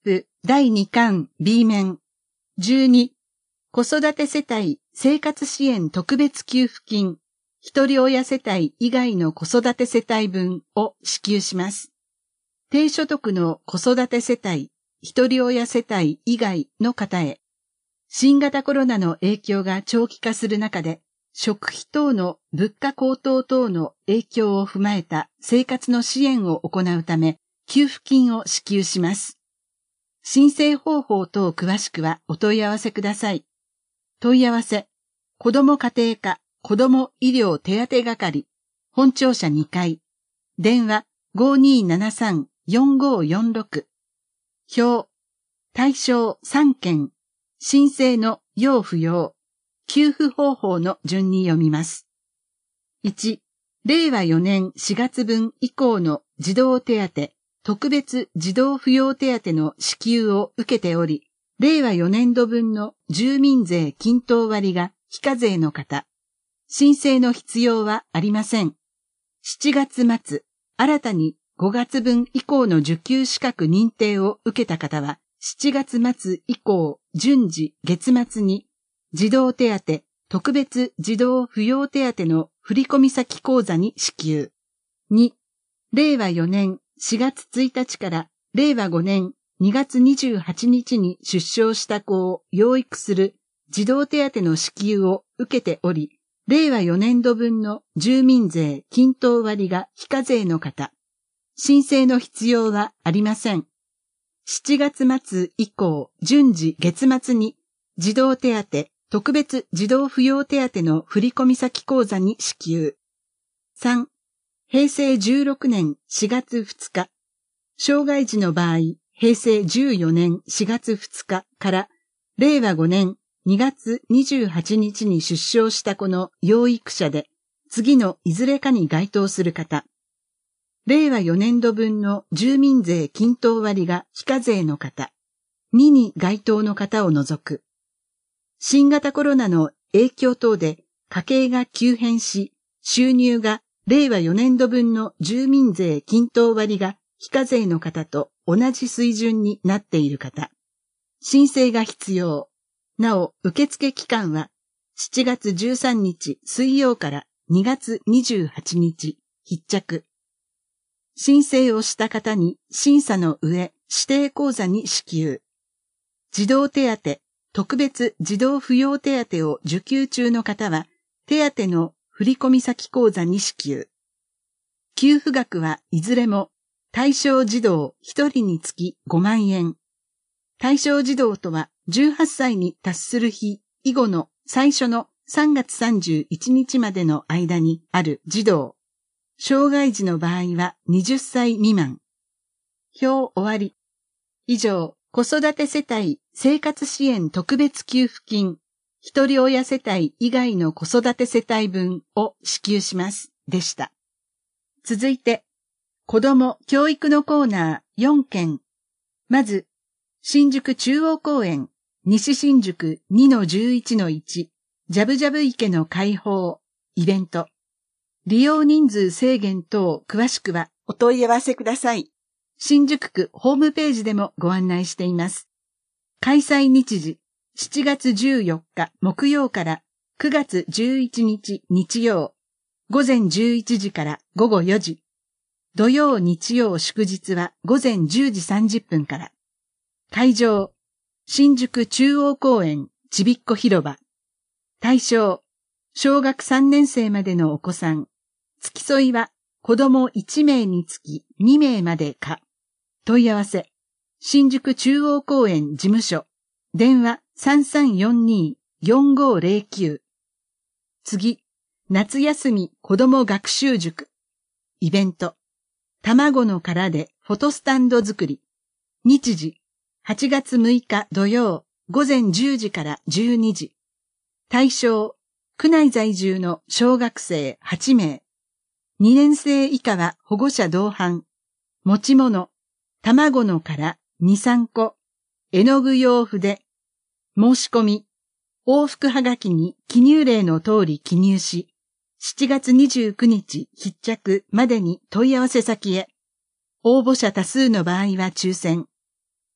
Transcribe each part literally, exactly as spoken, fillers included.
プだいにかん B 面じゅうに子育て世帯生活支援特別給付金一人親世帯以外の子育て世帯分を支給します。低所得の子育て世帯一人親世帯以外の方へ、新型コロナの影響が長期化する中で、食費等の物価高騰等の影響を踏まえた生活の支援を行うため、給付金を支給します。申請方法等詳しくはお問い合わせください。問い合わせ、子ども家庭課子ども医療手当係、本庁舎にかい、電話 ごにーななさんよんごーよんろく、表、対象さんけん、申請の要不要、給付方法の順に読みます。いち、れいわよねんしがつぶん以降の児童手当、特別児童扶養手当の支給を受けており、れいわよねんどぶんの住民税均等割が非課税の方、申請の必要はありません。しちがつまつ、新たにごがつぶん以降の受給資格認定を受けた方は、しちがつまつ以降、順次月末に、児童手当、特別児童扶養手当の振込先口座に支給。に、れいわよねんしがつついたちかられいわごねんにがつにじゅうはちにちに出生した子を養育する児童手当の支給を受けており、れいわよねんどぶんの住民税均等割が非課税の方、申請の必要はありません。しちがつまつ以降、順次月末に児童手当、特別児童扶養手当の振込先口座に支給。さん、へいせいじゅうろくねんしがつふつか、障害児の場合、へいせいじゅうよねんしがつふつかかられいわごねんにがつにじゅうはちにちに出生した子の養育者で、次のいずれかに該当する方、れいわよねんどぶんの住民税均等割が非課税の方、にに該当の方を除く。新型コロナの影響等で家計が急変し、収入がれいわよねんどぶんの住民税均等割が非課税の方と同じ水準になっている方、申請が必要。なお、受付期間はしちがつじゅうさんにち水曜からにがつにじゅうはちにち必着。申請をした方に審査の上、指定口座に支給。児童手当、特別児童扶養手当を受給中の方は、手当の振込先口座に支給。給付額はいずれも対象児童ひとりにつきごまんえん。対象児童とはじゅうはっさいに達する日以後の最初のさんがつさんじゅういちにちまでの間にある児童。障害児の場合ははたちみまん。表終わり。以上、子育て世帯生活支援特別給付金、一人親世帯以外の子育て世帯分を支給します。でした。続いて、子ども教育のコーナーよんけん。まず、新宿中央公園、西新宿 にのじゅういちのいち、ジャブジャブ池の開放、イベント。利用人数制限等詳しくはお問い合わせください。新宿区ホームページでもご案内しています。開催日時、しちがつじゅうよっか木曜からくがつじゅういちにち日曜、ごぜんじゅういちじからごごよじ。土曜日曜祝日はごぜんじゅうじさんじゅっぷんから。会場、新宿中央公園ちびっこ広場。対象、小学さんねんせいまでのお子さん。付き添いは子供いちめいにつきにめいまでか。問い合わせ、新宿中央公園事務所。電話 さんさんよんにーよんごーぜろきゅう。次、夏休み子供学習塾。イベント。卵の殻でフォトスタンド作り。日時、はちがつむいか土曜、ごぜんじゅうじからじゅうにじ。対象、区内在住の小学生はちめい。にねんせい以下は保護者同伴。持ち物、卵の殻に、さんこ。絵の具用筆。申し込み、往復はがきに記入例の通り記入し、しちがつにじゅうくにち必着までに問い合わせ先へ。応募者多数の場合は抽選。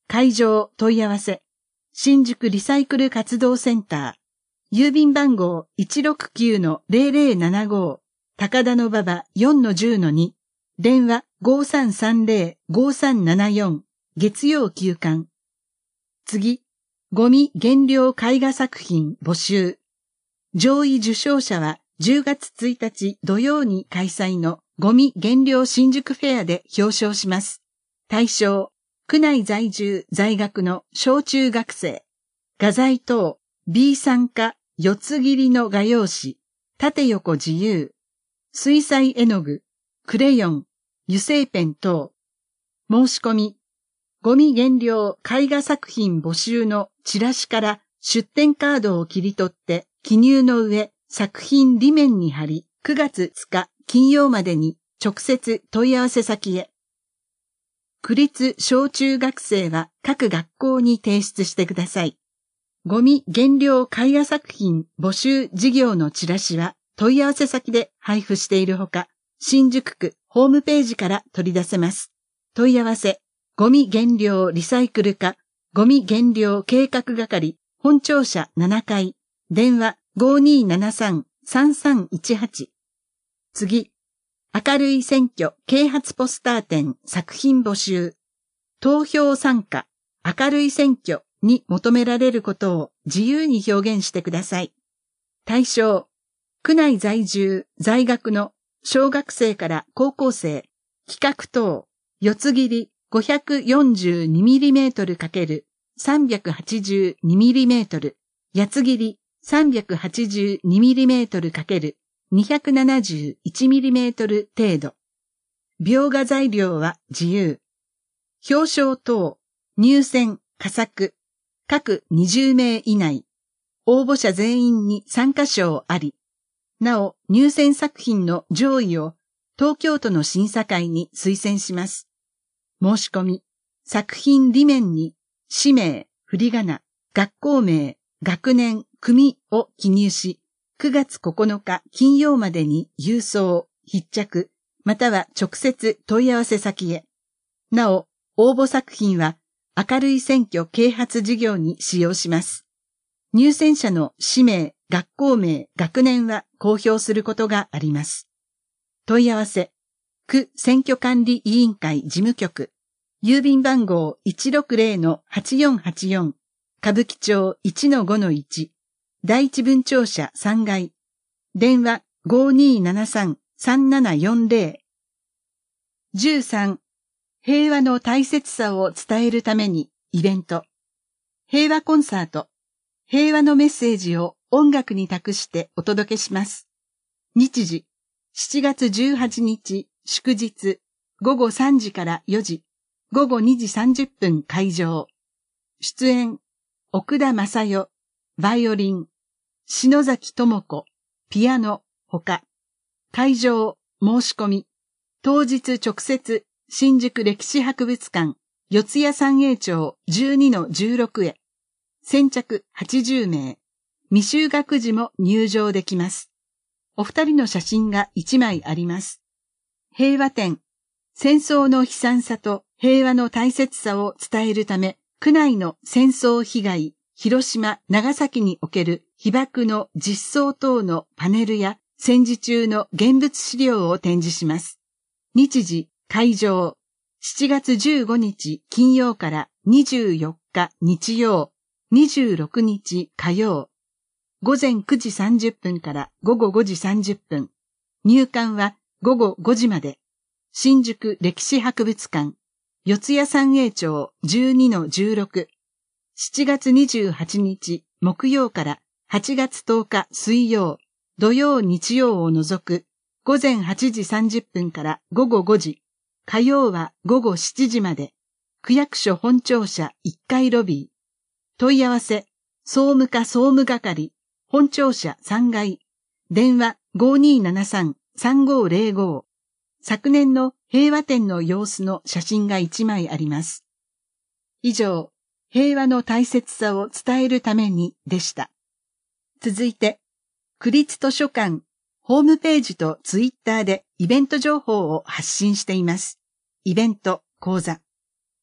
会場問い合わせ。新宿リサイクル活動センター。郵便番号 いちろくきゅうのゼロゼロななご。高田馬場 よんのじゅうのに。電話 ごさんさんゼロ ごさんななよん。月曜休館。次。ゴミ減量絵画作品募集。上位受賞者はじゅうがつついたち土曜に開催のゴミ減量新宿フェアで表彰します。対象、区内在住在学の小中学生。画材等 ビーさん か四つ切りの画用紙、縦横自由。水彩絵の具、クレヨン、油性ペン等。申し込み。ゴミ減量絵画作品募集のチラシから出展カードを切り取って記入の上作品裏面に貼りくがつついたち金曜までに直接問い合わせ先へ。区立小中学生は各学校に提出してください。ゴミ減量絵画作品募集事業のチラシは問い合わせ先で配布しているほか、新宿区ホームページから取り出せます。問い合わせ。ゴミ減量リサイクル課、ゴミ減量計画係、本庁舎ななかい、電話 ごにーななさん さんさんいちはち。次、明るい選挙啓発ポスター展作品募集。投票参加、明るい選挙に求められることを自由に表現してください。対象、区内在住、在学の小学生から高校生、企画等、四つ切り、ごひゃくよんじゅうにミリメートルかけるさんびゃくはちじゅうにミリメートル、八つ切りさんびゃくはちじゅうにミリメートルかけるにひゃくななじゅういちミリメートル程度。描画材料は自由。表彰等、入選、佳作、各にじゅうめい以内。応募者全員に参加賞あり。なお、入選作品の上位を東京都の審査会に推薦します。申し込み、作品裏面に、氏名、振り仮名、学校名、学年、組を記入し、くがつここのか金曜までに郵送、必着、または直接問い合わせ先へ。なお、応募作品は、明るい選挙啓発事業に使用します。入選者の氏名、学校名、学年は公表することがあります。問い合わせ。区選挙管理委員会事務局、郵便番号 いちろくゼロのはちよんはちよん、歌舞伎町 いちのごのいち、第一分庁舎さんがい、電話 ごにーななさん さんななよんゼロ。じゅうさん、平和の大切さを伝えるためにイベント。平和コンサート。平和のメッセージを音楽に託してお届けします。日時、しちがつじゅうはちにち、祝日、ごごさんじからよじ、ごごにじさんじゅっぷん会場。出演、奥田正代、バイオリン、篠崎智子、ピアノ、ほか。会場、申し込み。当日直接、新宿歴史博物館、四谷三栄町 じゅうにのじゅうろく へ。先着はちじゅうめい。未就学児も入場できます。お二人の写真がいちまいあります。平和展。戦争の悲惨さと平和の大切さを伝えるため、区内の戦争被害、広島、長崎における被爆の実相等のパネルや戦時中の現物資料を展示します。日時、会場。しちがつじゅうごにち金曜からにじゅうよっか日曜、にじゅうろくにち火曜。ごぜんくじさんじゅっぷんからごごごじさんじゅっぷん。入館はごごごじまで。新宿歴史博物館。四谷三栄町 じゅうにのじゅうろく。しちがつにじゅうはちにち木曜からはちがつとおか水曜、土曜日曜を除くごぜんはちじさんじゅっぷんからごごごじ。火曜はごごしちじまで。区役所本庁舎いっかいロビー。問い合わせ、総務課総務係。本庁舎さんがい、電話 ごにーななさん さんごゼロご。昨年の平和展の様子の写真がいちまいあります。以上、平和の大切さを伝えるためにでした。続いて、区立図書館、ホームページとツイッターでイベント情報を発信しています。イベント、講座。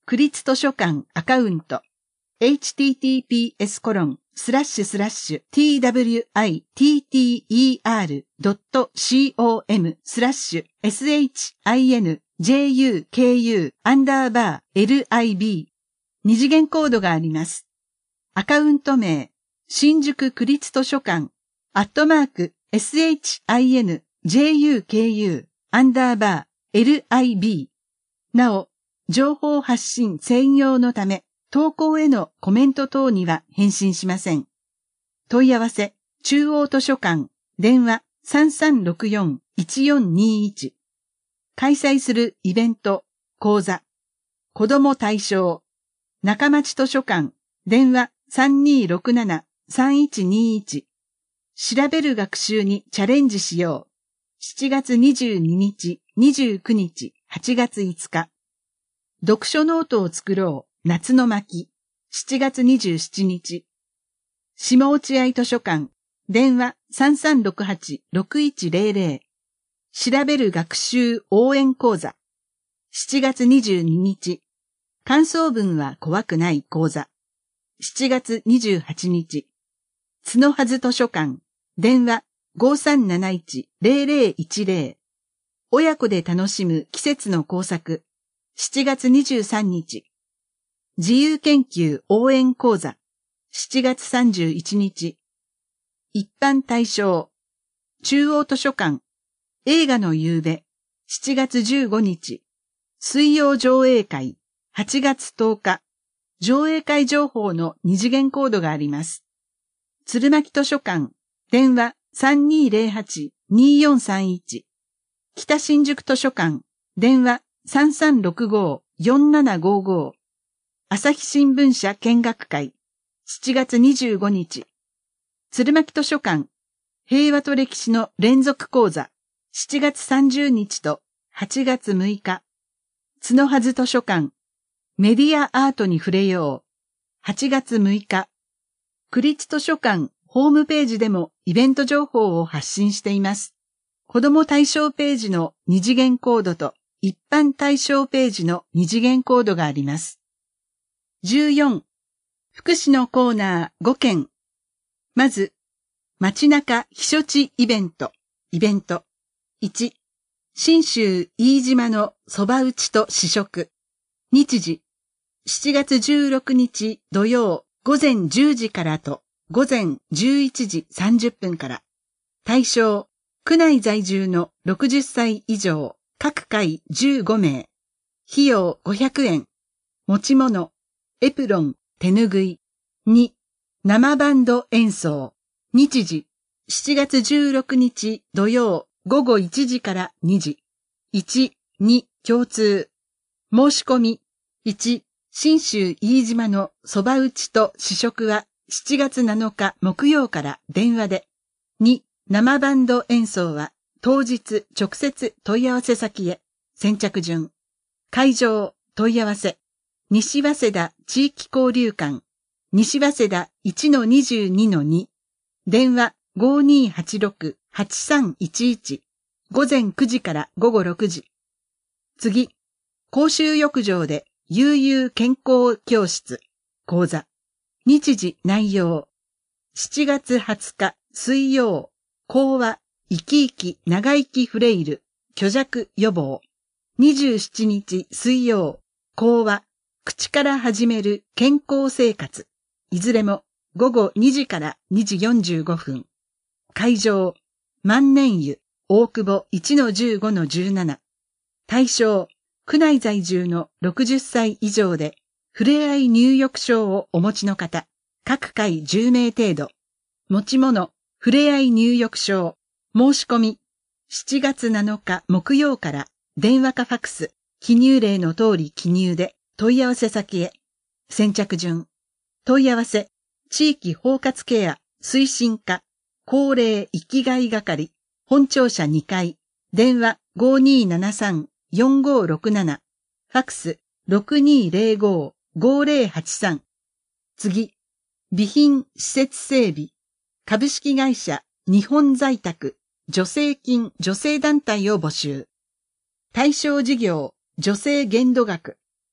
区立図書館アカウント エイチティーティーピーエスコロンスラッシュスラッシュ ティーダブリューアイティーティーイーアールドットコム スラッシュ エスエイチアイエヌジェーユーケーユー アンダーバー エルアイビー 二次元コードがあります。アカウント名新宿区立図書館アットマーク エスエイチアイエヌジェーユーケーユー アンダーバー エルアイビー なお、情報発信専用のため、投稿へのコメント等には返信しません。問い合わせ、中央図書館、電話 さんさんろくよん いちよんにいち。開催するイベント、講座、子ども対象、中町図書館、電話 さんにーろくなな さんいちにいち。調べる学習にチャレンジしよう。しちがつにじゅうににち、にじゅうくにち、はちがついつか。読書ノートを作ろう、夏の巻、しちがつにじゅうしちにち。下落合図書館、電話 さんさんろくはち ろくいちゼロゼロ。調べる学習応援講座、しちがつにじゅうににち。感想文は怖くない講座、しちがつにじゅうはちにち。角はず図書館、電話 ごさんなないち ゼロゼロいちゼロ。親子で楽しむ季節の工作、しちがつにじゅうさんにち。自由研究応援講座、しちがつさんじゅういちにち。一般対象、中央図書館、映画の夕べ、しちがつじゅうごにち。水曜上映会、はちがつとおか。上映会情報の二次元コードがあります。鶴巻図書館、電話 さんにーゼロはち にーよんさんいち。北新宿図書館、電話 さんさんろくご よんななごご。朝日新聞社見学会、しちがつにじゅうごにち。鶴巻図書館、平和と歴史の連続講座、しちがつさんじゅうにちとはちがつむいか。角はず図書館、メディアアートに触れよう、はちがつむいか。区立図書館ホームページでもイベント情報を発信しています。子ども対象ページの二次元コードと一般対象ページの二次元コードがあります。じゅうよん、福祉のコーナーごけん。まず、街中避暑地イベント、イベント。いち、信州飯島のそば打ちと試食。日時、しちがつじゅうろくにち土曜午前じゅうじからと午前じゅういちじさんじゅっぷんから。対象、区内在住のろくじゅっさい以上、各回じゅうごめい。費用ごひゃくえん。持ち物、エプロン、手ぬぐい。に、生バンド演奏。日時、しちがつじゅうろくにち土曜午後いちじからにじ。いち、に、共通。申し込み。いち、信州飯島のそば打ちと試食はしちがつなのか木曜から電話で。に、生バンド演奏は当日直接問い合わせ先へ。先着順。会場、問い合わせ。西早稲田地域交流館。西早稲田 いちのにじゅうにのに。電話 ごーにーはちろく はちさんいちいち。午前くじから午後ろくじ。次、公衆浴場で悠々健康教室、講座。日時内容。しちがつはつか水曜、講話、生き生き長生きフレイル、虚弱予防。にじゅうしちにち水曜、講話、口から始める健康生活。いずれもごごにじからにじよんじゅうごふん。会場、万年湯、大久保 いちのじゅうごのじゅうなな。対象、区内在住のろくじゅっさい以上で、ふれあい入浴証をお持ちの方、各回じゅうめい程度。持ち物、ふれあい入浴証。申し込み、しちがつなのか木曜から電話かファクス、記入例の通り記入で問い合わせ先へ。先着順。問い合わせ、地域包括ケア推進課、高齢生きがい係、本庁舎にかい、電話 ごーにーななさん よんごーろくなな、ファクス ろくにーぜろごー ごーぜろはちさん。次、備品施設整備、株式会社日本在宅、助成金助成団体を募集。対象事業、助成限度額。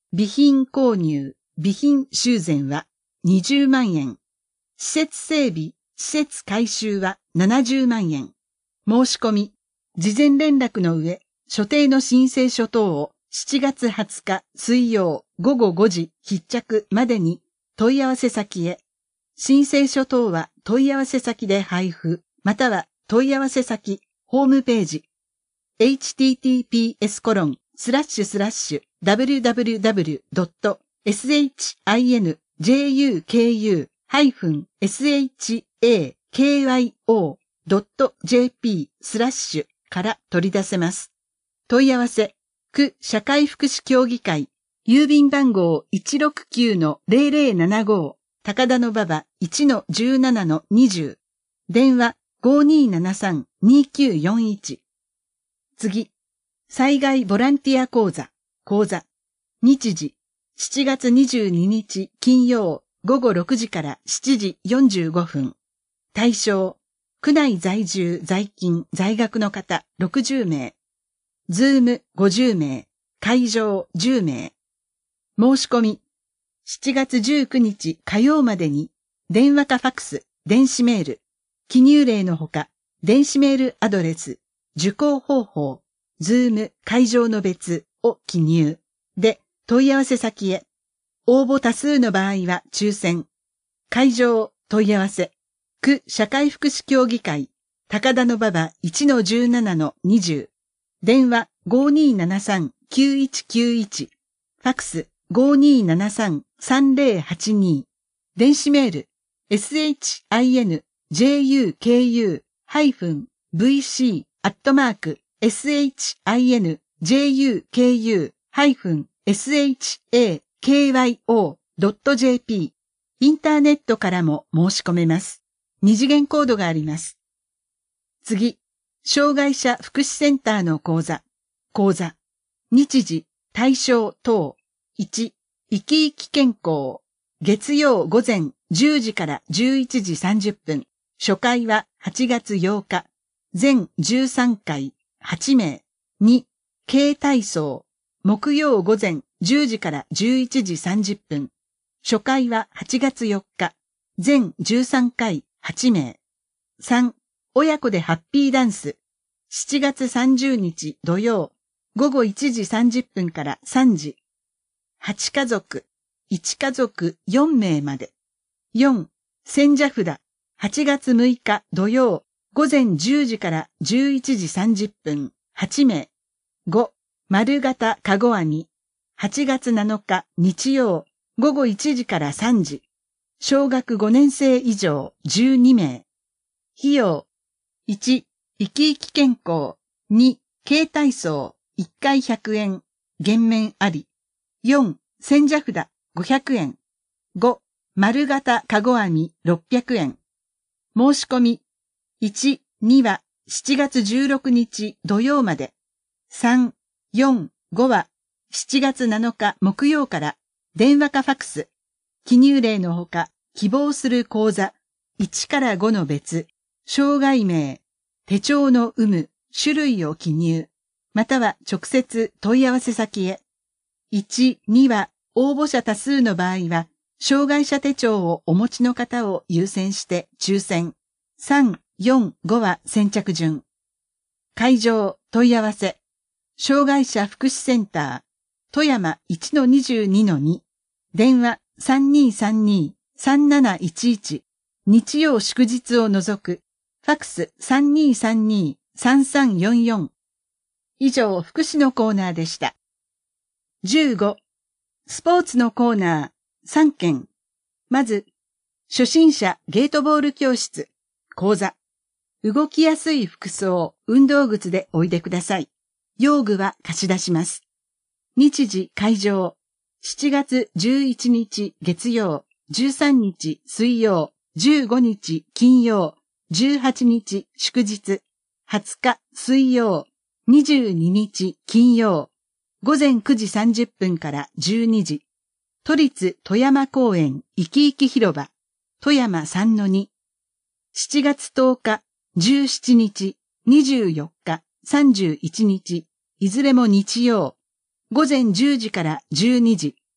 備品購入、備品修繕はにじゅうまんえん。施設整備、施設改修はななじゅうまんえん。申し込み、事前連絡の上、所定の申請書等をしちがつはつか水曜ごごごじ必着までに問い合わせ先へ。申請書等は問い合わせ先で配布、または問い合わせ先、ホームページ、エイチティーティーピーエスコロンスラッシュスラッシュダブリュダブリュダブリュドットエスエイチアイエヌジェーユーケーユーハイフンエスエイチエーケーワイオードットジェーピースラッシュから取り出せます。問い合わせ、区社会福祉協議会、郵便番号 いちろくきゅうのゼロゼロななご、高田馬場 いちのじゅうななのにじゅう、電話 ごにーななさんにきゅうよんいち。次、災害ボランティア講座、講座、日時、しちがつにじゅうににち金曜ごごろくじからしちじよんじゅうごふん。対象、区内在住、在勤、在学の方ろくじゅうめい。ズームごじゅうめい。会場じゅうめい。申し込み、しちがつじゅうくにち火曜までに、電話かファックス、電子メール、記入例のほか、電子メールアドレス、受講方法、ズーム会場の別を記入。で、問い合わせ先へ。応募多数の場合は抽選。会場問い合わせ。区社会福祉協議会、高田馬場 いちのじゅうななのにじゅう。電話 ごにーななさんきゅういちきゅういち。ファックス ごにーななさんさんゼロはちに。電子メール エスエイチアイエヌジェーユーケーユーハイフンブイシー アットマーク エスエイチアイエヌジェーユーケーユーハイフンエスエイチエーケーワイオードットジェーピー。インターネットからも申し込めます。二次元コードがあります。次、障害者福祉センターの講座。講座。日時、対象等。いち、生き生き健康。月曜午前じゅうじからじゅういちじさんじゅっぷん。初回ははちがつようか。全じゅうさんかい、はちめい。に、軽体操。木曜午前じゅうじからじゅういちじさんじゅっぷん。初回ははちがつよっか。全じゅうさんかい、はちめい。さん、親子でハッピーダンス。しちがつさんじゅうにち土曜、ごごいちじさんじゅっぷんからさんじ。はちかぞく、いちかぞくよんめいまで。よん、千社札。はちがつむいか土曜、ごぜんじゅうじからじゅういちじさんじゅっぷん、はちめい。ご、丸型かご編み。はちがつなのか日曜、ごごいちじからさんじ。小学ごねんせい以上じゅうにめい。費用。いち、生き生き健康。に、軽体操。いっかいひゃくえん。減免あり。よん、千社札ごひゃくえん。ご、丸型かご編みろっぴゃくえん。申し込み。いち、にはしちがつじゅうろくにち土曜まで。さん、よん、ごはしちがつなのか木曜から電話かファックス。記入例のほか、希望する講座、いちからごの別、障害名、手帳の有無、種類を記入、または直接問い合わせ先へ。いち、には応募者多数の場合は、障害者手帳をお持ちの方を優先して抽選。さん、よん、ごは先着順。会場、問い合わせ。障害者福祉センター、富山 いちのにじゅうにのに。電話さんにーさんにーさんなないちいち。日曜祝日を除く。ファックス さんにーさんにーさんさんよんよん。以上、福祉のコーナーでした。じゅうご、スポーツのコーナーさんけん。まず、初心者ゲートボール教室、講座。動きやすい服装、運動靴でおいでください。用具は貸し出します。日時会場。しちがつじゅういちにち月曜、じゅうさんにち水曜、じゅうごにち金曜、じゅうはちにち祝日、はつか水曜、にじゅうににち金曜、ごぜんくじさんじゅっぷんからじゅうにじ、都立富山公園生き生き広場、富山 さんのに、しちがつとおか、じゅうしちにち、にじゅうよっか、さんじゅういちにち、いずれも日曜、ごぜんじゅうじからじゅうにじ、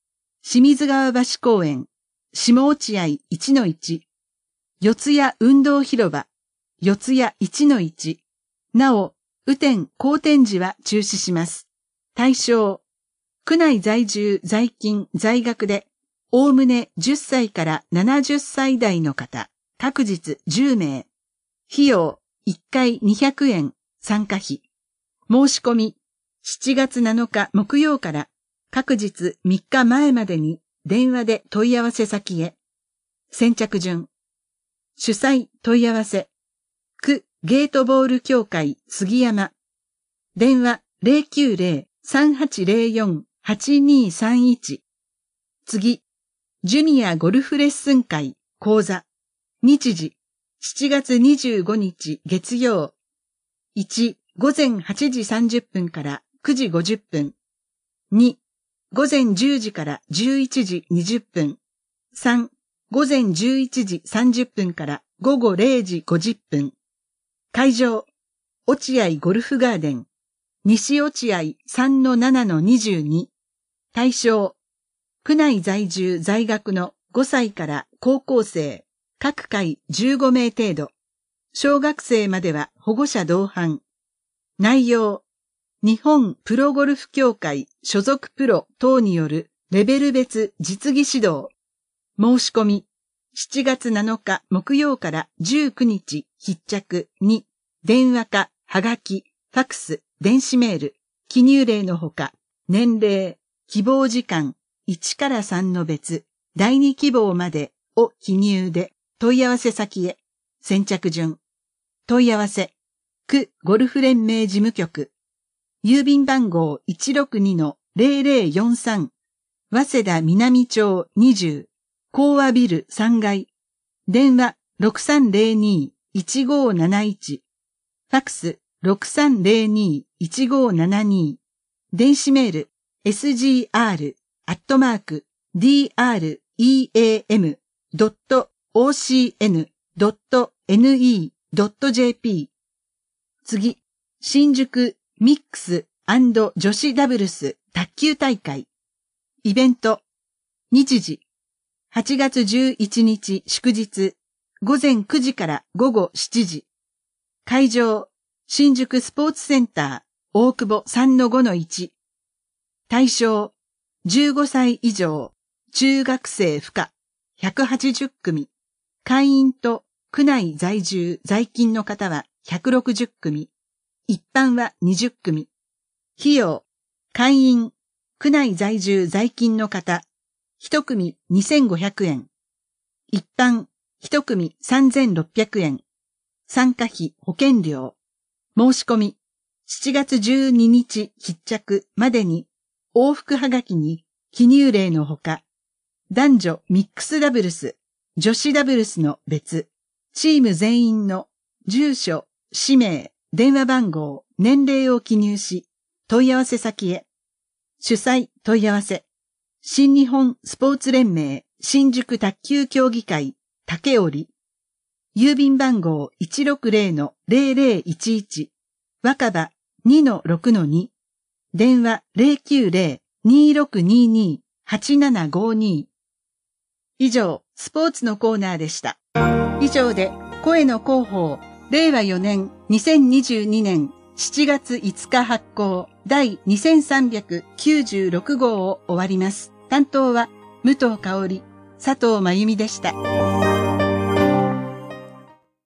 清水川橋公園、下落合 いちのいち、四谷運動広場、四谷 いちのいち、なお、雨天、荒天時は中止します。対象、区内在住、在勤、在学で、おおむねじゅっさいからななじゅっさい代の方、各日じゅうめい。費用、いっかいにひゃくえん、参加費。申し込み、しちがつなのか木曜から各日みっかまえまでに電話で問い合わせ先へ。先着順。主催問い合わせ。区ゲートボール協会杉山。電話 ゼロきゅうゼロ さんはちゼロよん はちにさんいち。次、ジュニアゴルフレッスン会講座。日時、しちがつにじゅうごにち月曜。いち、午前はちじさんじゅっぷんからくじごじゅっぷん。に、午前じゅうじからじゅういちじにじゅっぷん。さん、午前じゅういちじさんじゅっぷんからごごれいじごじゅっぷん。会場、落合ゴルフガーデン、西落合 さんのななのにじゅうに。対象、区内在住在学のごさいから高校生、各回じゅうごめい程度。小学生までは保護者同伴。内容、日本プロゴルフ協会所属プロ等によるレベル別実技指導。申し込み、しちがつなのか木曜からじゅうくにち必着に、電話か、はがき、ファクス、電子メール、記入例のほか、年齢、希望時間、いちからさんの別、だいに希望までを記入で、問い合わせ先へ。先着順。問い合わせ。区ゴルフ連盟事務局。郵便番号 いちろくにのゼロゼロよんさん。早稲田南町にじゅう。講和ビルさんがい。電話 ろくさんゼロに いちごなないち。ファクス ろくさんゼロに いちごななに。電子メール エスジーアール アットマーク ディーアールイーエーエム ドット オーシーエヌ ドット エヌイー ドット ジェーピー。次、新宿ミックス&女子ダブルス卓球大会。イベント。日時。はちがつじゅういちにち祝日。午前くじから午後しちじ。会場。新宿スポーツセンター大久保 さんのごのいち。対象。じゅうごさい以上。中学生不可。ひゃくはちじゅっくみ。会員と区内在住在勤の方はひゃくろくじゅっくみ。一般はにじゅっくみ。費用。会員、区内在住在勤の方、一組にせんごひゃくえん。一般、一組さんぜんろっぴゃくえん。参加費保険料。申し込み、しちがつじゅうににち必着までに、往復はがきに記入例のほか、男女ミックスダブルス、女子ダブルスの別、チーム全員の住所、氏名、電話番号、年齢を記入し、問い合わせ先へ。主催問い合わせ。新日本スポーツ連盟新宿卓球協議会竹織。郵便番号 いちろくゼロのゼロゼロいちいち。若葉 にのろくのに。電話 ゼロきゅうゼロ にろくにに はちななごに。以上、スポーツのコーナーでした。以上で、声の広報、れいわよねんにせんにじゅうにねんしちがついつか発行第にせんさんびゃくきゅうじゅうろくごうを終わります。担当は武藤香織、佐藤真由美でした。